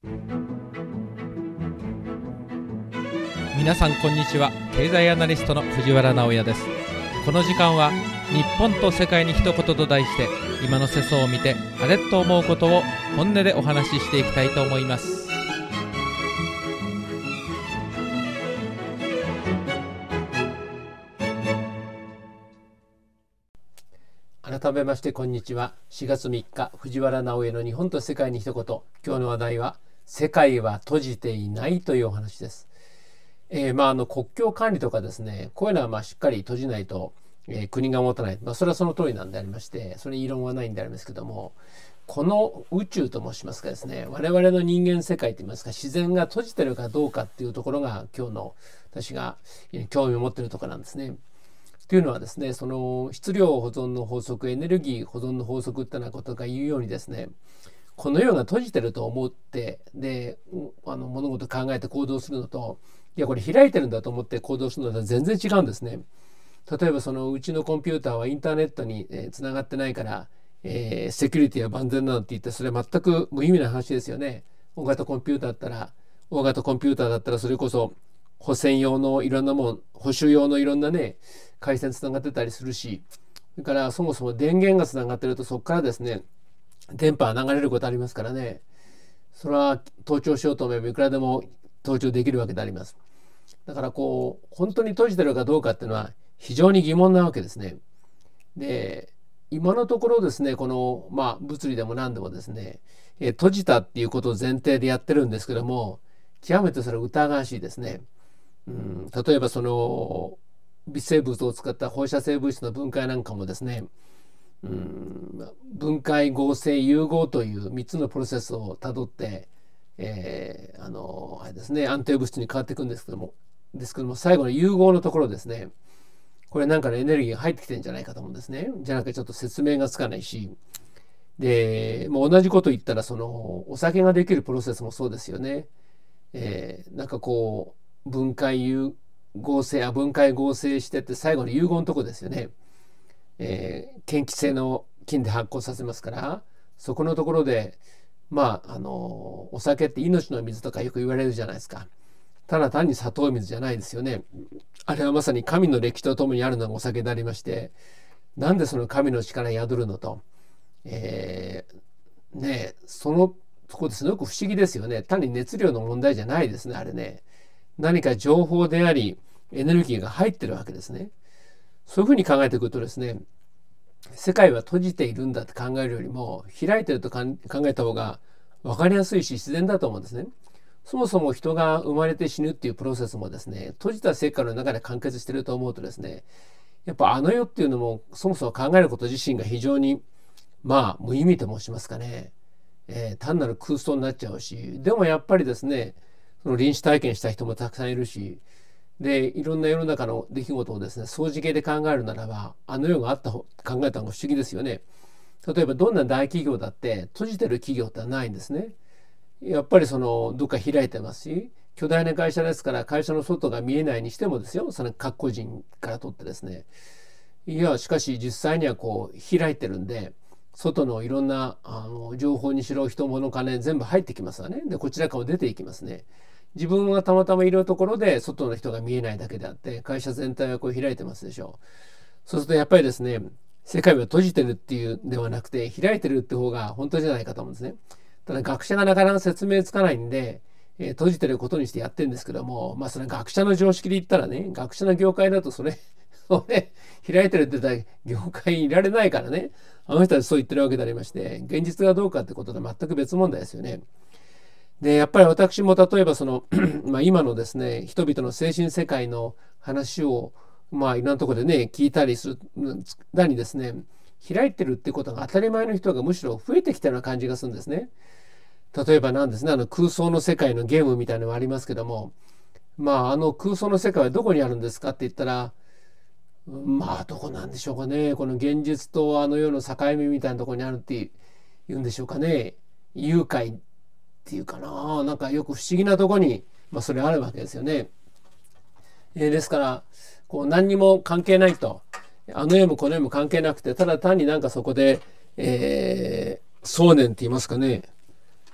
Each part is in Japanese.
皆さんこんにちは。経済アナリストの藤原直也です。この時間は日本と世界に一言と題して、今の世相を見てあれと思うことを本音でお話ししていきたいと思います。 改めましてこんにちは。4月3日藤原直也の日本と世界に一言。今日の話題は世界は閉じていないというお話です。国境管理とかですね、こういうのはしっかり閉じないと、国が持たない、それはその通りなんでありまして、それに異論はないんでありますけども、この宇宙と申しますかですね、我々の人間世界といいますか、自然が閉じてるかどうかっていうところが今日の私が興味を持っているところなんですね。というのはですね、その質量保存の法則、エネルギー保存の法則っていうようなことが言うようにですね、この世が閉じてると思ってで物事を考えて行動するのと、いやこれ開いてるんだと思って行動するのとは全然違うんですね。例えばそのうちのコンピューターはインターネットにつながってないから、セキュリティは万全なんて言って、それは全く無意味な話ですよね。大型コンピューターだったらそれこそ補選用のいろんなもん、補修用のいろんなね回線つながってたりするし、それからそもそも電源がつながってると、そこからですね電波が流れることありますからね、それは盗聴しようと思えばいくらでも盗聴できるわけであります。だから本当に閉じてるかどうかっていうのは非常に疑問なわけですね。で、今のところですね、この物理でも何でもですね、閉じたっていうことを前提でやってるんですけども、極めてそれ疑わしいですね。例えばその微生物を使った放射性物質の分解なんかもですね、分解合成融合という3つのプロセスをたどって、あれですね、安定物質に変わっていくんですけども最後の融合のところですね、これなんかのエネルギーが入ってきてるんじゃないかと思うんですね。じゃなくてちょっと説明がつかないし、でもう同じこと言ったらそのお酒ができるプロセスもそうですよね。なんか分解合成してって最後の融合のとこですよね。嫌気性の菌で発酵させますから、そこのところでお酒って命の水とかよく言われるじゃないですか。ただ単に砂糖水じゃないですよね。あれはまさに神の歴史とともにあるのがお酒でありまして、なんでその神の力に宿るのと、そこですごく不思議ですよね。単に熱量の問題じゃないですね、あれね。何か情報でありエネルギーが入ってるわけですね。そういうふうに考えていくとですね、世界は閉じているんだって考えるよりも開いてると考えた方が分かりやすいし自然だと思うんですね。そもそも人が生まれて死ぬっていうプロセスもですね、閉じた世界の中で完結していると思うとですね、やっぱあの世っていうのもそもそも考えること自身が非常に無意味と申しますかね、単なる空想になっちゃうし、でもやっぱりですね、その臨死体験した人もたくさんいるし、でいろんな世の中の出来事をですね相似形で考えるならば、あの世があった考えた方が不思議ですよね。例えばどんな大企業だって閉じてる企業ってないんですね。やっぱりそのどっか開いてますし、巨大な会社ですから会社の外が見えないにしてもですよ、その各個人からとってですね、しかし実際には開いてるんで、外のいろんな情報にしろ人物金全部入ってきますわね。でこちらから出ていきますね。自分がたまたまいるところで外の人が見えないだけであって、会社全体は開いてますでしょう。そうするとやっぱりですね、世界は閉じてるっていうんではなくて開いてるって方が本当じゃないかと思うんですね。ただ学者がなかなか説明つかないんで、閉じてることにしてやってるんですけども、それ学者の常識で言ったらね、学者の業界だとそれ開いてるって言ったら業界にいられないからね、あの人たちそう言ってるわけでありまして、現実がどうかってこととは全く別問題ですよね。でやっぱり私も例えばその今のですね人々の精神世界の話をいろんなところでね聞いたりするだにですね、開いてるってことが当たり前の人がむしろ増えてきたような感じがするんですね。例えばなんですね、空想の世界のゲームみたいなのがありますけども、空想の世界はどこにあるんですかって言ったら、どこなんでしょうかね。この現実とあの世の境目みたいなところにあるって言うんでしょうかね。誘拐っていうかな、なんかよく不思議なところに、それあるわけですよね。ですから何にも関係ないと、あの世もこの世も関係なくて、ただ単になんかそこで、想念って言いますかね、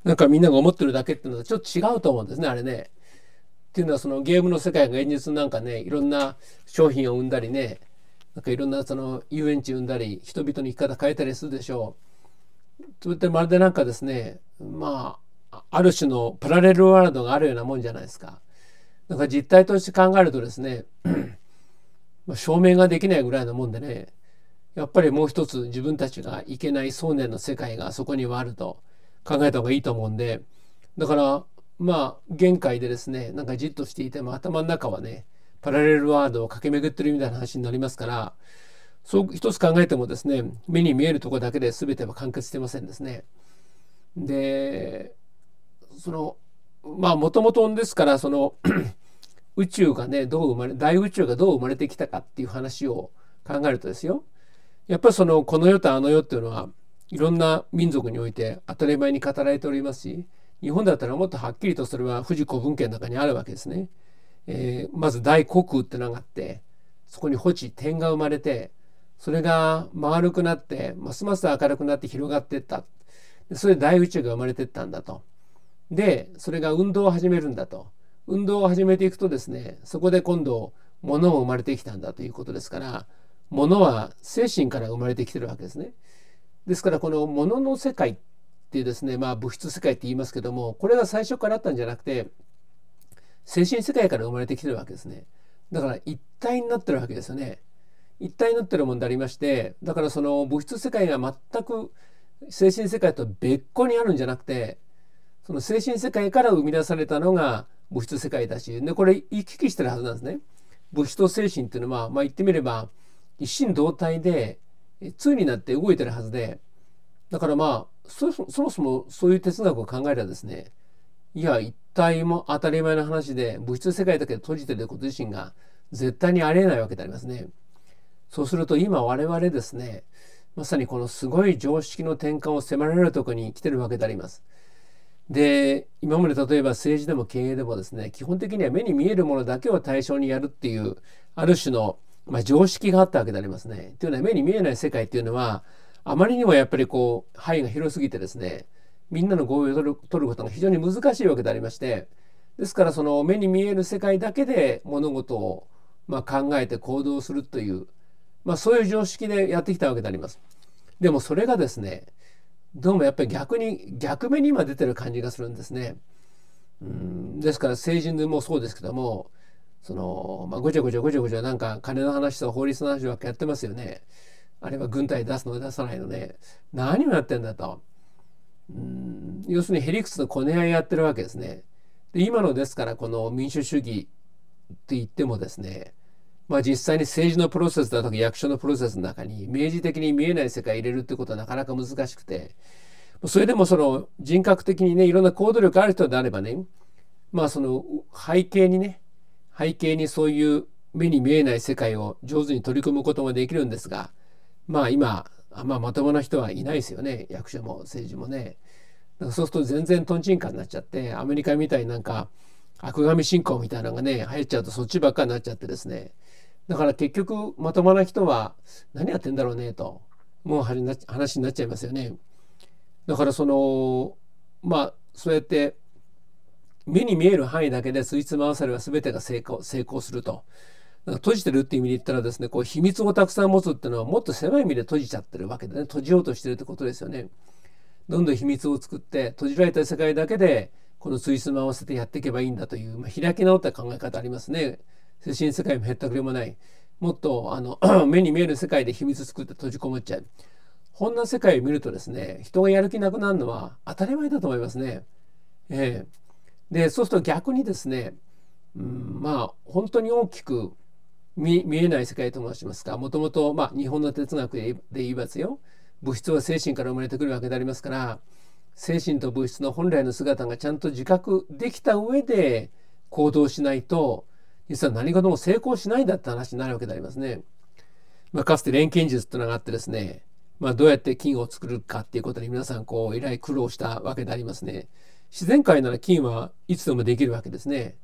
なんかみんなが思ってるだけっていうのはちょっと違うと思うんですね、あれね。っていうのはそのゲームの世界が現実なんかね、いろんな商品を生んだりね、なんかいろんなその遊園地生んだり、人々の生き方変えたりするでしょう。それってまるでなんかですね、まあ、ある種のパラレルワールドがあるようなもんじゃないですか。だから実態として考えるとですね、証明ができないぐらいのもんでね、やっぱりもう一つ自分たちがいけない想念の世界がそこにはあると考えた方がいいと思うんで、だからまあ限界でですね、なんかじっとしていても頭の中はね、パラレルワールドを駆け巡ってるみたいな話になりますから、そう一つ考えてもですね、目に見えるところだけで全ては完結してませんですね。で、そのまあもともとですから、その宇宙がね、大宇宙がどう生まれてきたかっていう話を考えるとですよ、やっぱりそのこの世とあの世っていうのはいろんな民族において当たり前に語られておりますし、日本だったらもっとはっきりとそれは富士古文献の中にあるわけですね。まず大虚空ってのがあって、そこに星天が生まれて、それが丸くなってますます明るくなって広がっていった。それで大宇宙が生まれていったんだと。でそれが運動を始めるんだと。運動を始めていくとですね、そこで今度物も生まれてきたんだということですから、物は精神から生まれてきてるわけですね。ですからこの物の世界っていうですね、まあ物質世界って言いますけども、これが最初からあったんじゃなくて、精神世界から生まれてきてるわけですね。だから一体になってるわけですよね。一体になってるもんでありまして、だからその物質世界が全く精神世界と別個にあるんじゃなくて、その精神世界から生み出されたのが物質世界だし、でこれ行き来してるはずなんですね。物質と精神っていうのは、まあ言ってみれば一心同体で対になって動いてるはずで、だからまあそもそもそういう哲学を考えればですね、いや一体も当たり前の話で、物質世界だけで閉じてること自身が絶対にありえないわけでありますね。そうすると今我々ですね、まさにこのすごい常識の転換を迫られるところに来てるわけであります。で今まで例えば政治でも経営でもですね、基本的には目に見えるものだけを対象にやるっていうある種の、常識があったわけでありますね。というのは目に見えない世界っていうのはあまりにもやっぱりこう範囲が広すぎてですね、みんなの合意を取ることが非常に難しいわけでありまして、ですからその目に見える世界だけで物事を考えて行動するという、そういう常識でやってきたわけであります。でもそれがですね、どうもやっぱり逆目に今出てる感じがするんですね。ですから政治でもそうですけども、そのごちゃごちゃなんか金の話と法律の話ばっかやってますよね。あれは軍隊出すの出さないのね、何をやってんだと。要するにへりくつのこね合いやってるわけですね。で今のですからこの民主主義って言ってもですね、実際に政治のプロセスだとか役所のプロセスの中に明示的に見えない世界入れるってことはなかなか難しくて、それでもその人格的にね、いろんな行動力ある人であればね、その背景にそういう目に見えない世界を上手に取り組むこともできるんですが、今まともな人はいないですよね、役所も政治もね。だからそうすると全然トンチンカンになっちゃって、アメリカみたいになんか悪神信仰みたいなのがね流行っちゃうとそっちばっかりになっちゃってですね、だから結局まともな人は何やってんだろうねともう話になっちゃいますよね。だからそのそうやって目に見える範囲だけでついつま合わせれば全てが成功すると。閉じてるっていう意味で言ったらですね、こう秘密をたくさん持つっていうのはもっと狭い意味で閉じちゃってるわけでね、閉じようとしてるってことですよね。どんどん秘密を作って閉じられた世界だけでこのついつま合わせてやっていけばいいんだという、開き直った考え方ありますね。精神世界もへったくれもない、もっと目に見える世界で秘密作って閉じこもっちゃう、こんな世界を見るとですね、人がやる気なくなるのは当たり前だと思いますね。でそうすると逆にですね、本当に大きく見えない世界と申しますか、もともと日本の哲学で言いますよ、物質は精神から生まれてくるわけでありますから、精神と物質の本来の姿がちゃんと自覚できた上で行動しないと実は何事も成功しないんだって話になるわけでありますね。かつて錬金術ってのがあってですね、どうやって金を作るかっていうことに皆さんえらい苦労したわけでありますね。自然界なら金はいつでもできるわけですね。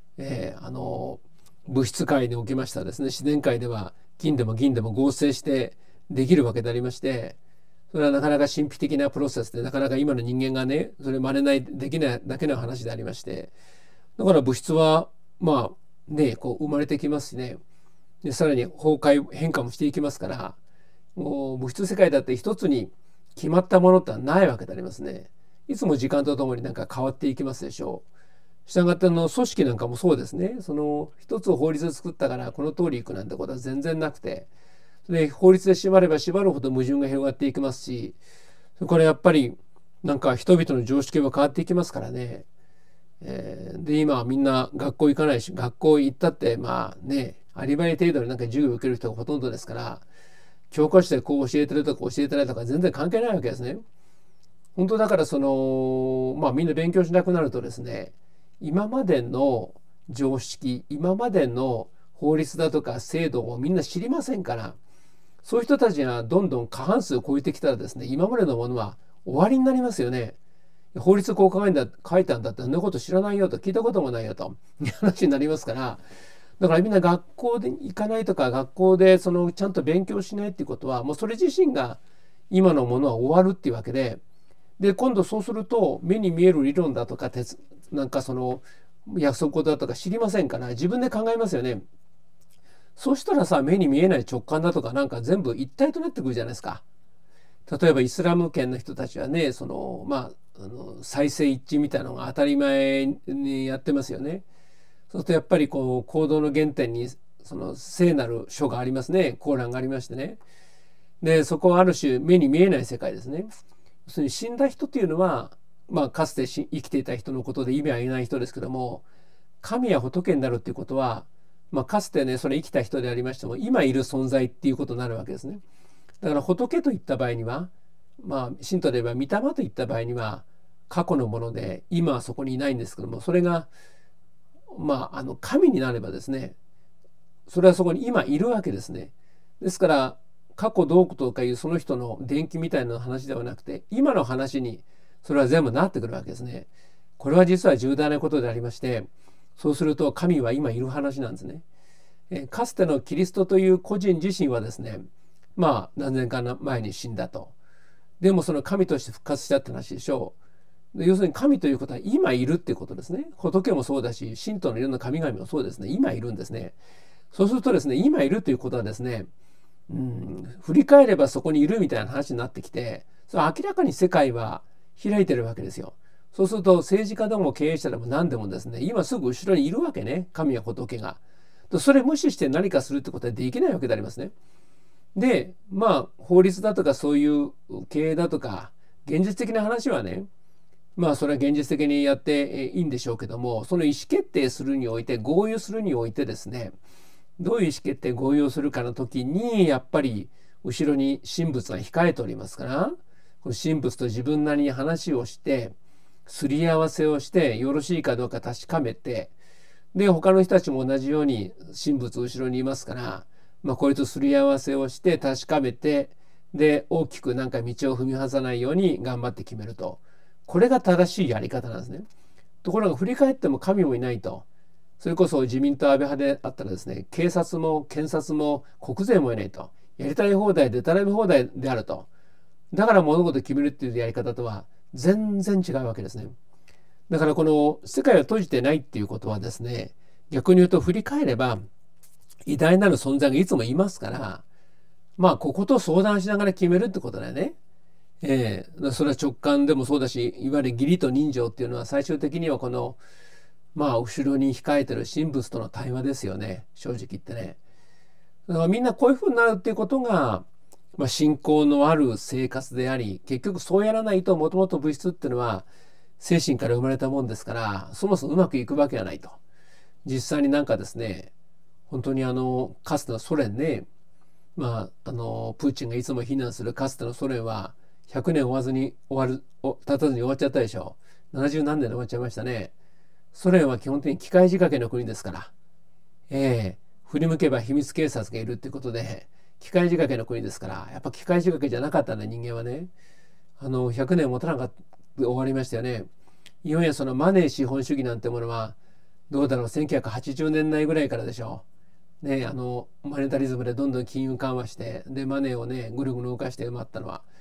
物質界におきましたらですね、自然界では金でも銀でも合成してできるわけでありまして、 それはなかなか神秘的なプロセスで、なかなか今の人間がねそれ真似ないできないだけの話でありまして、だから物質はまあねこう生まれてきますしね、でさらに崩壊変化もしていきますから、もう物質世界だって一つに決まったものってのはないわけでありますね。いつも時間とともになんか変わっていきますでしょう。したがって組織なんかもそうですね。その一つ法律を作ったからこの通りいくなんてことは全然なくて、で法律で縛れば縛るほど矛盾が広がっていきますし、これやっぱりなんか人々の常識は変わっていきますからね。で今はみんな学校行かないし、学校行ったってまあねアリバイ程度になんか授業を受ける人がほとんどですから、教科書でこう教えてるとか教えてないとか全然関係ないわけですね。本当だからみんな勉強しなくなるとですね、今までの常識、今までの法律だとか制度をみんな知りませんから、そういう人たちがどんどん過半数を超えてきたらですね、今までのものは終わりになりますよね。法律こう書いたんだって、そんなこと知らないよと、聞いたこともないよという話になりますから、だからみんな学校で行かないとか、学校でちゃんと勉強しないっていうことは、もうそれ自身が今のものは終わるっていうわけで、今度そうすると目に見える理論だとかなんか約束だとか知りませんから、自分で考えますよね。そうしたらさ、目に見えない直感だとかなんか全部一体となってくるじゃないですか。例えばイスラム圏の人たちはね、再生一致みたいなのが当たり前にやってますよね。そうするとやっぱりこう行動の原点に聖なる書がありますね。コーランがありましてね。でそこはある種目に見えない世界ですね。要するに死んだ人っていうのは、かつて生きていた人のことで意味はいない人ですけども、神や仏になるっていうことは、かつてねそれ生きた人でありましても今いる存在っていうことになるわけですね。だから仏といった場合には、神とで言えば御霊といった場合には過去のもので今はそこにいないんですけども、それが神になればですね、それはそこに今いるわけですね。ですから過去どうとかいうその人の伝記みたいな話ではなくて、今の話にそれは全部なってくるわけですね。これは実は重大なことでありまして、そうすると神は今いる話なんですね。かつてのキリストという個人自身はですね、何年か前に死んだと。でもその神として復活したって話でしょう。要するに神ということは今いるっていうことですね。仏もそうだし、神道のいろんな神々もそうですね。今いるんですね。そうするとですね、今いるということはですね、振り返ればそこにいるみたいな話になってきて、それは明らかに世界は開いてるわけですよ。そうすると政治家でも経営者でも何でもですね、今すぐ後ろにいるわけね、神や仏が。それ無視して何かするってことはできないわけでありますね。で法律だとかそういう経営だとか現実的な話はね、それは現実的にやっていいんでしょうけども、その意思決定するにおいて、合意するにおいてですね、どういう意思決定合意をするかの時にやっぱり後ろに神仏が控えておりますから、この神仏と自分なりに話をしてすり合わせをしてよろしいかどうか確かめて、で他の人たちも同じように神仏後ろにいますから、これとすり合わせをして確かめて、で大きくなんか道を踏み外さないように頑張って決めると、これが正しいやり方なんですね。ところが振り返っても神もいないと、それこそ自民党安倍派であったらですね、警察も検察も国税もいないと、やりたい放題でたらめ放題であると、だから物事を決めるっていうやり方とは全然違うわけですね。だからこの世界は閉じてないっていうことはですね、逆に言うと振り返れば偉大なる存在がいつもいますから、ここと相談しながら決めるってことだよね。それは直感でもそうだし、いわゆる義理と人情っていうのは最終的にはこの後ろに控えてる神仏との対話ですよね、正直言ってね。だからみんなこういうふうになるっていうことが、信仰のある生活であり、結局そうやらないともともと物質っていうのは精神から生まれたもんですから、そもそもうまくいくわけがないと。実際になんかですね、本当にかつてのソ連ね、プーチンがいつも非難するかつてのソ連は100年経たずに終わっちゃったでしょ。70何年で終わっちゃいましたね。ソ連は基本的に機械仕掛けの国ですから、振り向けば秘密警察がいるっていうことで機械仕掛けの国ですから、やっぱ機械仕掛けじゃなかったんだ人間はね。100年持たなかった終わりましたよね。いよいよそのマネー資本主義なんてものはどうだろう、1980年代ぐらいからでしょう。マネタリズムでどんどん金融緩和して、でマネーをねぐるぐる動かして埋まったのは。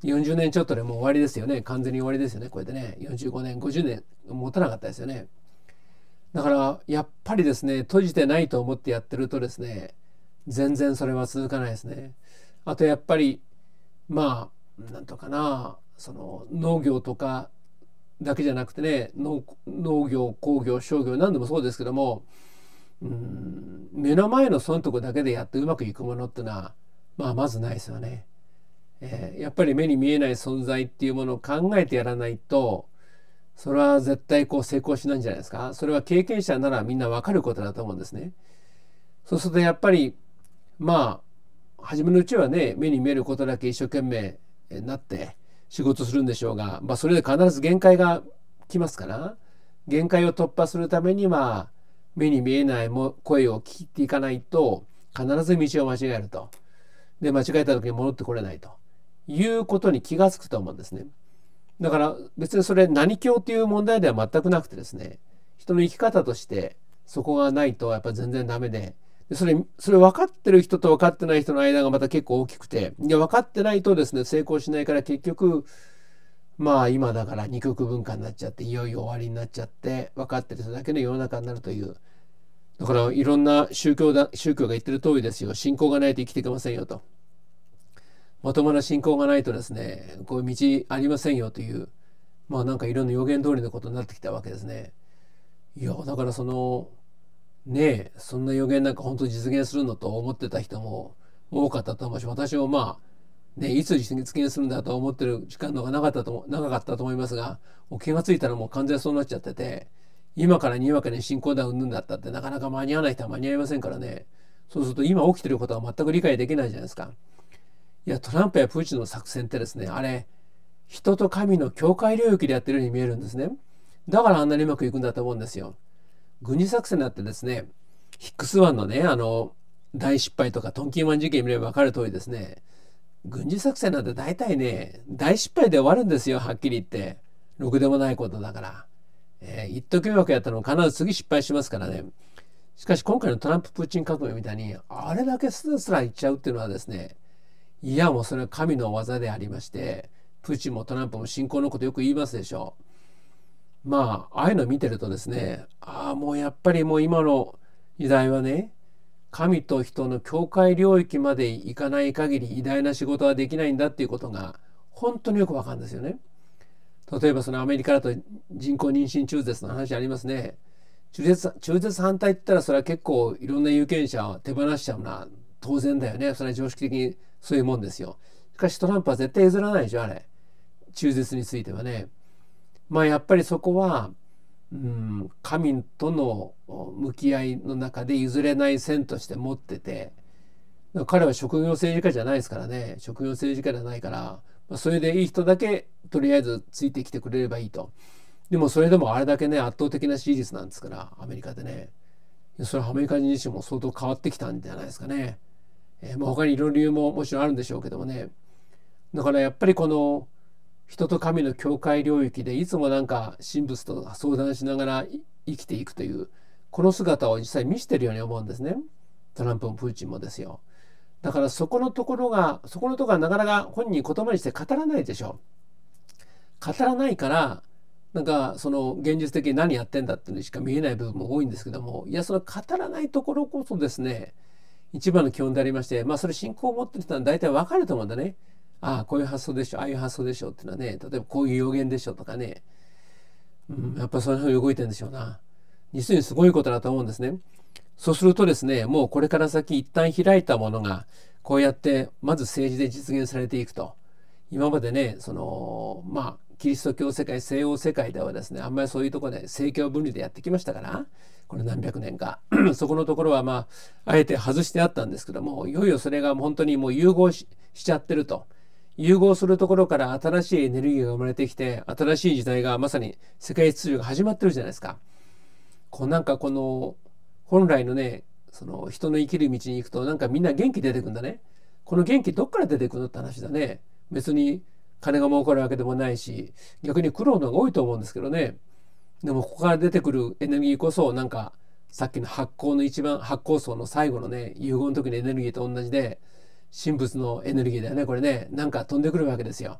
40年ちょっとでもう終わりですよね。完全に終わりですよね。これでね、45年、50年持たなかったですよね。だからやっぱりですね、閉じてないと思ってやってるとですね、全然それは続かないですね。あとやっぱりまあなんとかな、その農業とかだけじゃなくてね、農業、工業、商業何でもそうですけども、目の前の損得だけでやってうまくいくものっていうのは、まずないですよね。やっぱり目に見えない存在っていうものを考えてやらないと、それは絶対成功しないんじゃないですか。それは経験者ならみんな分かることだと思うんですね。そうするとやっぱり初めのうちはね、目に見えることだけ一生懸命なって仕事するんでしょうが、それで必ず限界が来ますから、限界を突破するためには目に見えない声を聞いていかないと必ず道を間違えると。で、間違えた時に戻ってこれないということに気がつくと思うんですね。だから別にそれ何教っていう問題では全くなくてですね、人の生き方としてそこがないとやっぱ全然ダメで、それ分かってる人と分かってない人の間がまた結構大きくて、分かってないとですね成功しないから、結局今だから二極分化になっちゃって、いよいよ終わりになっちゃって、分かってる人だけの世の中になるという。だからいろんな宗教が言ってる通りですよ。信仰がないと生きていけませんよと。まともな信仰がないとですね、こういう道ありませんよという、なんかいろんな予言通りのことになってきたわけですね。いや、だからそんな予言なんか本当に実現するのと思ってた人も多かったと思うし、私もいつ実現するんだと思ってる時間の方が長かったと思いますが、気がついたらもう完全にそうなっちゃってて、今からにわかに信仰だうんぬんだったってなかなか間に合わない人は間に合いませんからね。そうすると今起きてることは全く理解できないじゃないですか。いや、トランプやプーチンの作戦ってですね、あれ人と神の境界領域でやってるように見えるんですね。だからあんなにうまくいくんだと思うんですよ。軍事作戦だってですね、ヒックス湾のね、大失敗とかトンキー湾事件見れば分かる通りですね、軍事作戦なんて大体ね、大失敗で終わるんですよ、はっきり言って。ろくでもないことだから。一時うまくやったのも必ず次失敗しますからね。しかし今回のトランプ・プーチン革命みたいに、あれだけスラスラいっちゃうっていうのはですね、いやもうそれは神の技でありまして、プーチンもトランプも信仰のことよく言いますでしょう。ああいうの見てるとですね、もうやっぱりもう今の時代はね、神と人の境界領域まで行かない限り偉大な仕事はできないんだっていうことが本当によくわかるんですよね。例えばそのアメリカだと人工妊娠中絶の話ありますね。中絶反対って言ったらそれは結構いろんな有権者を手放しちゃうのは当然だよね。それは常識的にそういうもんですよ。しかしトランプは絶対譲らないでしょ、あれ。中絶についてはね。やっぱりそこは、神との向き合いの中で譲れない線として持ってて、彼は職業政治家じゃないですからね。職業政治家じゃないから、それでいい人だけとりあえずついてきてくれればいいと。でもそれでもあれだけね、圧倒的な支持率なんですから、アメリカでね。それはアメリカ人自身も相当変わってきたんじゃないですかね。他にいろいろ理由ももちろんあるんでしょうけどもね。だからやっぱりこの人と神の境界領域でいつもなんか神仏と相談しながら生きていくというこの姿を実際見せてるように思うんですね。トランプもプーチンもですよ。だからそこのところがなかなか本人言葉にして語らないでしょ。語らないからなんかその現実的に何やってんだっていうのしか見えない部分も多いんですけども、いやその語らないところこそですね一番の基本でありまして、それ信仰を持ってる人は大体分かると思うんだね。こういう発想でしょ、ああいう発想でしょっていうのはね、例えばこういう予言でしょとかね、やっぱりそういうふうに動いてるんでしょうな。実にすごいことだと思うんですね。そうするとですね、もうこれから先一旦開いたものがこうやってまず政治で実現されていくと。今までね、キリスト教世界、西欧世界ではですね、あんまりそういうところで政教分離でやってきましたから、これ何百年かそこのところはあえて外してあったんですけども、いよいよそれが本当にもう融合しちゃってると。融合するところから新しいエネルギーが生まれてきて、新しい時代がまさに世界秩序が始まってるじゃないですか。なんかこの本来のね、その人の生きる道に行くとなんかみんな元気出てくんだね。この元気どっから出てくるのって話だね。別に金が儲かるわけでもないし、逆に苦労の方が多いと思うんですけどね。でもここから出てくるエネルギーこそなんかさっきの発酵層の最後のね、融合の時のエネルギーと同じで、神仏のエネルギーだよね、これね。なんか飛んでくるわけですよ。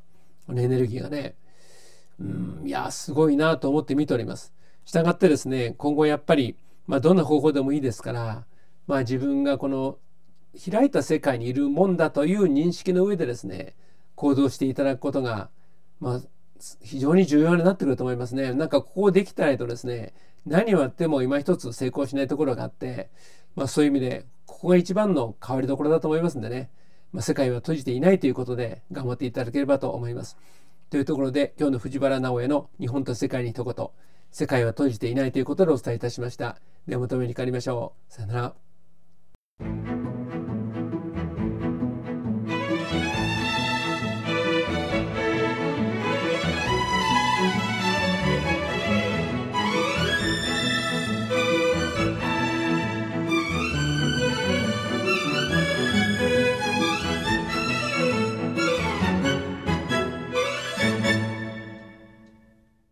このエネルギーがね。いやすごいなと思って見ております。したがってですね、今後やっぱり、どんな方法でもいいですから、自分がこの開いた世界にいるもんだという認識の上でですね、行動していただくことが、非常に重要になってくると思いますね。なんかここできたらとですね、何をやっても今一つ成功しないところがあって、そういう意味でここが一番の変わりどころだと思いますんでね、世界は閉じていないということで頑張っていただければと思います。というところで、今日の藤原直哉の日本と世界に一言、世界は閉じていないということでお伝えいたしました。ではまたお目にかかりましょう。さよなら。